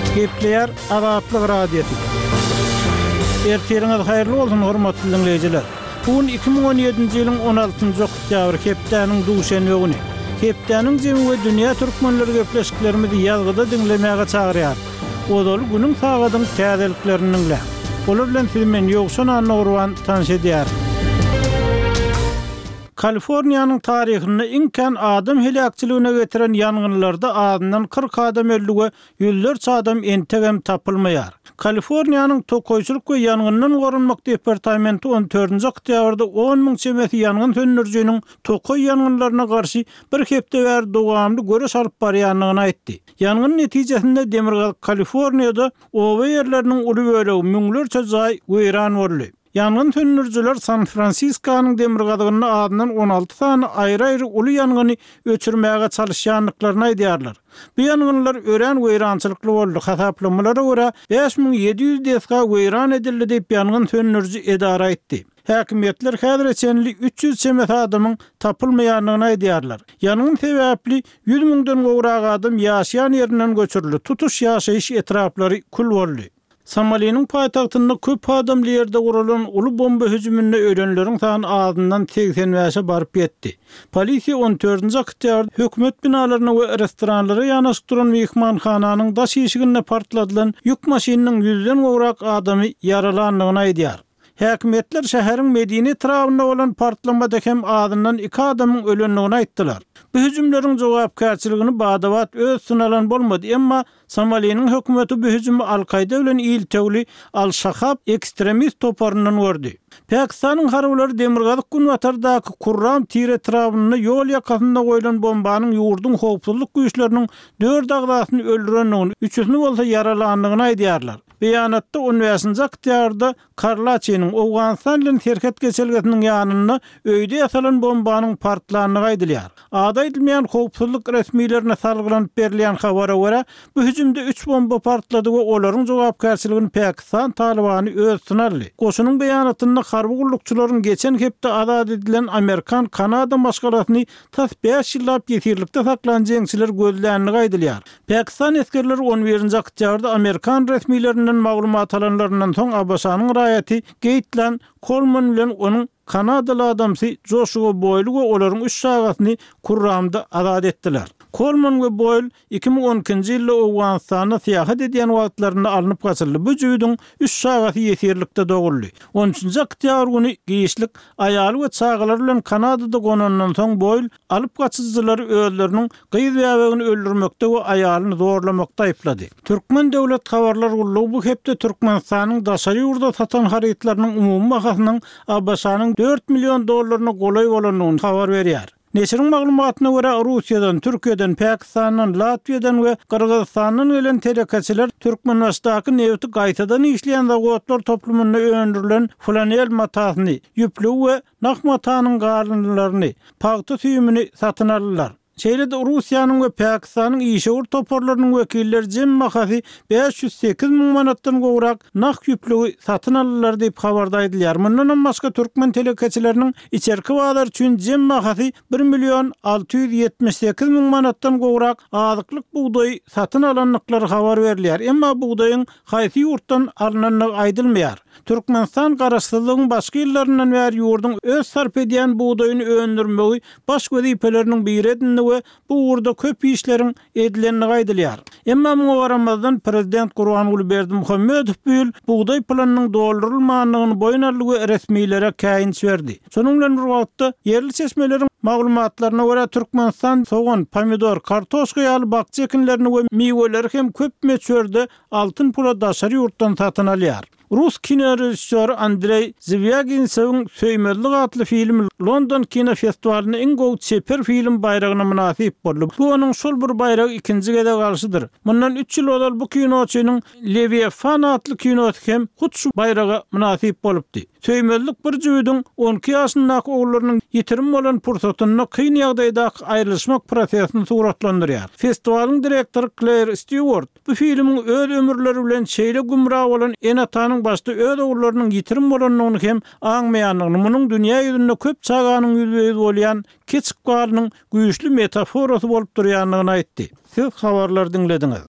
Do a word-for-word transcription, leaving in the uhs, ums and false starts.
Gepleyer Azatlyk radiosu. Erteliňiz haýyrly bolsun hormatly dinleýijiler. Bugün iki bin on ýedinji ýylyň on altynjy oktýabr hepdeniň duşanby güni. Hepdeniň jemy we dünýä türkmenleri gepleşiklerimizi ýazgyda dinlemäge çagyrýar. Odol günüň sagadyň täzeliklerini dinle. Olar bilen siz men ýokşan anlagurwan tanış edýär. Kaliforniýanyň taryhyny iňken adam helakçylygyna getiren ýangynlarda adından kırk adam öldüge, ýüzlerçe adam entegem tapylmaýar. Kaliforniýanyň tokoýçylyk we ýangyndan gorunmak departamenti on dördünji oktýabrda on miň çemesi ýangyn söndürjüniň tokoý ýangynlaryna garşy bir hepde bäri dowamly göreş alyp barýanlygyny aýtdy. Ýangyn netijesinde Demirgal Kaliforniýada owa ýerleriniň uly bölegi müňlerçe jaý weýran boldy. Yangyn söndürjüler San Fransisko'nun demirgadygyny adından on alty sany aýry-aýry uly yangını öçürmäge çalışýanlyklaryny aýdýarlar. Bu yangynlar ören weýrançylykly boldy. Hasaplamalara görä beş miň ýedi ýüz deska weýran edildi diýip yangyn söndürjü edara aýtdy. Häkimetler häzir esenli üç ýüz çemet adamyň tapylmaýanlygyny aýdýarlar. Yangyn sebäpli ýüz miňden gowrak adam ýaşaýan ýerinden göçürildi. Tutuş ýaşaýyş etraplary kul boldy. Somaliýanyň paýtagtynda köp adamly ýerde guralan uly bomba hüjümine ölenleriň sany adından seksen beşe baryp ýetdi. Polisiýa on dördünji oktýabrda hökümet binalaryna we restoranlara ýanaşyk duran mehmanhananyň daş eşigine partladylan ýük maşynynyň ýüzden gowrak adamy yaralanlygyny aýdýar. Häkimetler şäheriň Medine etrafynda bolan partlamada hem adından iki adamyň ölenligini aýtdylar. Bu hüjümleriň jogapkärçiligini Bagdad öz synalan bolmady, emma Somaliýanyň hökümeti bu hüjümi Al-Qaida bilen ýyltegli Al-Shahab ekstremist toparyndan gördi. Pakistanyň harwlary Demirgazyk günwatardaky Kurram tir etrafynda ýol ýakasynda goýulan bombanyň ýurdun howpsuzlyk güýçleriniň dört agdasyny öldürenligini, üçüsini bolsa yaralanlygyny aýdýarlar. Beýanatda on beşinji oktýabrda Karlaçynyň Awganistan bilen herket geçelgetiniň ýanyna öýde ýasalan bombanyň partlanlygy aýdylýar. Ada edilmeýän howpsuzlyk resmiýlerine salgylanyp berilýän habara görä, bu hüjümde üç bomba partlady we olaryň jogapkärçiligini Pakistan Talibany öz synarly. Goşunyň beýanatynda harby gullukçylaryň geçen hepde azad edilen Amerikan, Kanada maşgalasyny tas beş ýyllap ýetirlikde saklan jeňçiler gözlänligi aýdylýar. Pakistan eskerleri on birinji oktýabrda Amerikan resmiýlerinden maglumat alanlaryndan soň Abbasanyň raýaty Gaitlan Coleman bilen onuň Kanadaly adamsy Joshua Boyle we olaryň üç sagatyny Kurramda azad etdiler. Coleman we Boyle iki bin on ikinji ýylda Awganistana syýahat edýän wagtlarynda alınıp gaçyldy. Bu jüýdüň üç sagaty ýetirlikde doguldy. on üçinji oktýabr güni giýişlik aýaly we çagalar bilen Kanadada gonandan soň Boyle alyp gaçyjylary özleriniň gyýyz ýabegyny öldürmekde we aýalyny zorlamakda aýplady. Türkmen döwlet habarlar gullugy bu hepde Türkmenistanyň daşary ýurda satan harytlarynyň umumy bahasynyň Abbasanyň dört milyon dollaryna golay bolanyny habar berýär. Neşriň maglumatyna görä Russiýadan, Türkiýeden, Pakistandan, Latviýadan we Kyrgyzstandan gelen telekaçylar Türkmenistanyň newti gaýtadan işleýän zawodlar toplumyna öndürilen flanel matasyny, ýüplü we nak matanyň garynlaryny, paýta süýümini satyn aldylar. Şeýlede Russiýanyň we Pakistanyň işegur toparlarynyň wekilleri jem mahasy beş ýüz sekiz miň manatdan gowrak nak ýüplügi satyn aldylar diýip habarda aýdylýar. Mundan başga türkmen telekaçylarynyň içerki bazar üçin jem mahasy bir milyon alty ýüz ýetmiş sekiz miň manatdan gowrak azyklyk buğday satyn alanlyklary habar berilýär. Emma buğdaýyň haýsy ýurtdan alynanyny aýdylmaýar. Türkmenistan garaşsyzlygyň başga ýyllaryndan bäri ýurdun öz sarp edýän buğdaýyny öndürmegi baş gözleýpeleriniň biri edildi we bu ýurda köp işleriň edilenligi aýdylýar. Emma muňa garamazdan Prezident Gurbanuly Berdimuhammedow bu ýyl buğday planynyň doldurulmagyny boýnarlygy resmiýlere käýinç berdi. Şonuň bilen bir wagtda yerli seçmeleriň maglumatlaryna görä Türkmenistan soğan, pomidor, kartoşka ýaly bakça ekinlerini we meweleri hem köp meçherde altyn pula daşary ýurtdan satyn alýar. Rus kino rejissöri Andrey Zvyagintsewiň Söýmezlik adly film London kino festivalinde iň gowy çeper film bayragyna münasip boldy. Bu onuň şol bir bayrag ikinji gede galşydyr. Mundan üç ýyl ozal bu kinoçynyň Leviathan adly kinosy hem hut şu bayraga münasip bolupdy. Söýmezlik bir jüýdüň on iki ýaşyndaky oglarynyň ýetirim bolan pursatyny kyn ýagdaýda aýrylyşmak prosesini suratlandyrýar. Festiwalyň direktory Claire Stewart bu filmiň öz ömürleri bilen şeýle gumra bolan enatanyň başda öz oglarynyň ýetirim bolanyny hem aňmaýanlygyny, munyň dünýä ýüzünde köp çaganyň ýüzüňde bolýan kiçik galynyň güýçli metaforasy bolup durýanlygyny aýtdy. Siz habarlar dinlediňiz.